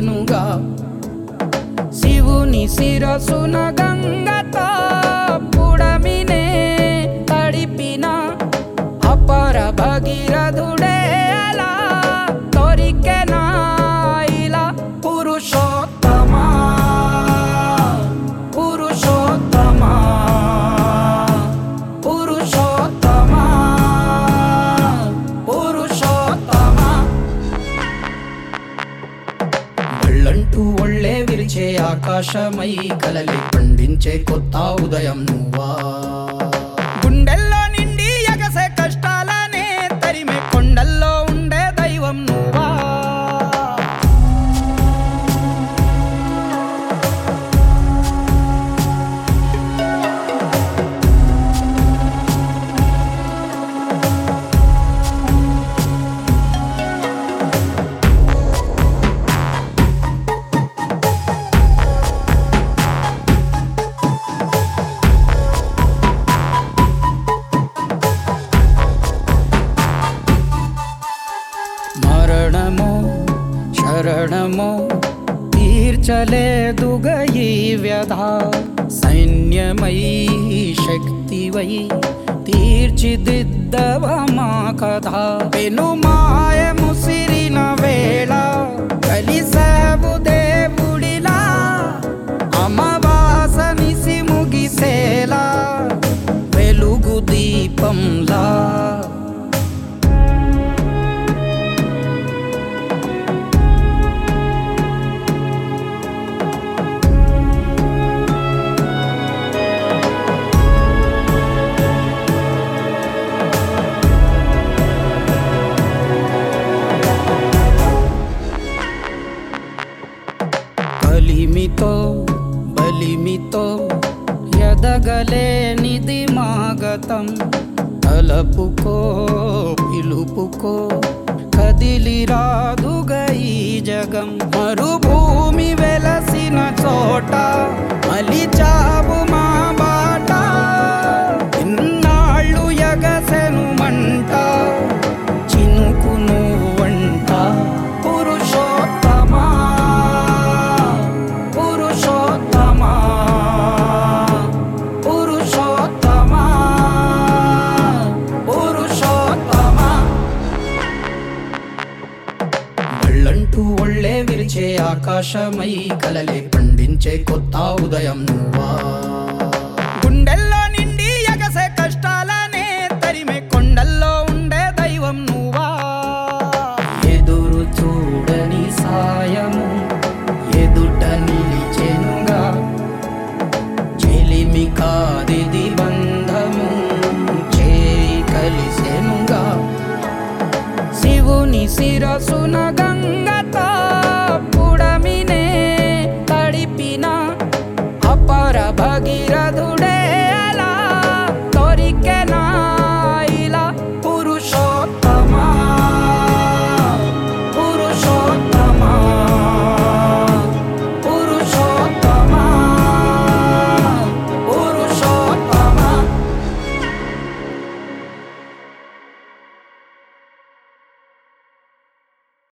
కలిసెనుగా శివుని శిరసున గంగతో పుడమినే తడిపిన అపర భగీరథుడే అలా దొరికెనా ఇలా పురుషోత్తమా పురుషోత్తమా పురుషోత్తమా పురుషోత్తమా ఒళ్ళంటూ ఒళ్ళే విరిచే ఆకాశమై కలలి పండించే కొత్త ఉదయం నువ్వా గుండెల్లో నిండి ఎగసే కష్టాలనే తరిమే కొండల్లో ఉండే దైవం నువ్వా మరణమో శరణమో తీర్చలేదుగ ఈ వ్యధ సైన్యమై శక్తివై తీర్చిదిద్దవ మా కథ పెను మాయ ముసిరిన వేళ కలిసావు దేవుడిలా అమావాస నిసి ముగిసేలా వెలుగు దీపంలా బలిమితో ఎదగలేనిది మాగతం తలపుకో పిలుపుకో కదిలి రాదుగ ఈ జగం మరుభూమి వెలసిన చోట మలిచావు మా బాట ఇన్నాళ్ళు ఎగసెను మంట చినుకు నువ్వంట పురుషోత్తమా పురుషోత్తమా పురుషోత్తమా పురుషోత్తమా ఒళ్ళంటూ ఒళ్ళే విరిచే ఆకాశమై కలలే పండించే కొత్త ఉదయం నువ్వా గుండెల్లో నిండి ఎగసే కష్టాలనే తరిమే కొండల్లో ఉండే దైవం నువ్వా ఎదురు చూడని సాయము ఎదుట నిలిచెనుగా చెలిమి కాదిది బంధము చేయి కలిసెనుగా శివుని శిరసున